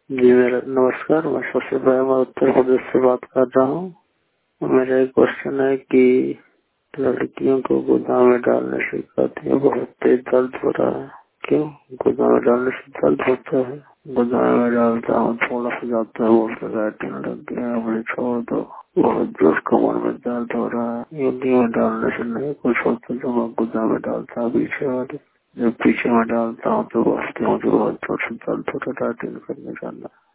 जी मेरा नमस्कार। मैं सबसे पहले मैं उत्तर प्रदेश से बात कर रहा हूँ। मेरा एक क्वेश्चन है कि लड़कियों को गोदाम में डालने से कहती है बहुत तेज दर्द हो रहा है। क्यों गोदाम में डालने से दर्द होता है? गोदाम में डालता हूँ थोड़ा सा जाता है, बोलते बैठने लग गया, बोले छोड़ दो, बहुत जोर कमर में दर्द हो रहा है। यूनियन में डालने से नहीं कुछ होता, जो मैं गोदाम में डालता हूँ पीछे वाले, जब पीछे में डालता हूँ तो मुझे बहुत जोर से दर्द होता है। करने जाना